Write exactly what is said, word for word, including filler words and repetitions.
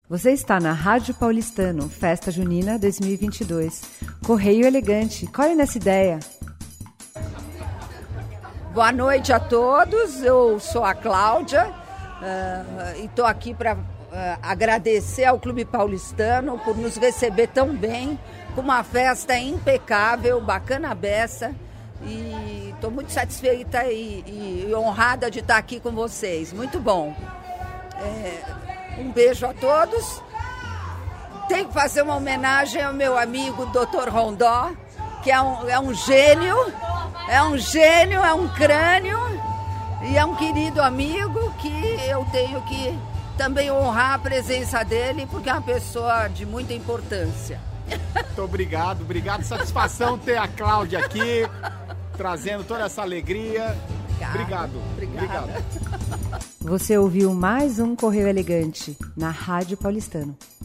Você está na Rádio Paulistano, Festa Junina dois mil e vinte e dois. Correio Elegante, colhe nessa ideia. Boa noite a todos, eu sou a Cláudia uh, e estou aqui para uh, agradecer ao Clube Paulistano por nos receber tão bem, com uma festa impecável, bacana beça, e estou muito satisfeita e, e honrada de estar aqui com vocês, muito bom. É, um beijo a todos. Tenho que fazer uma homenagem ao meu amigo doutor Rondó, que é um, é um gênio, é um gênio, é um crânio e é um querido amigo que eu tenho que também honrar a presença dele, porque é uma pessoa de muita importância. Muito obrigado, obrigado, satisfação ter a Cláudia aqui, trazendo toda essa alegria. Obrigado, obrigado. Você ouviu mais um Correio Elegante na Rádio Paulistano.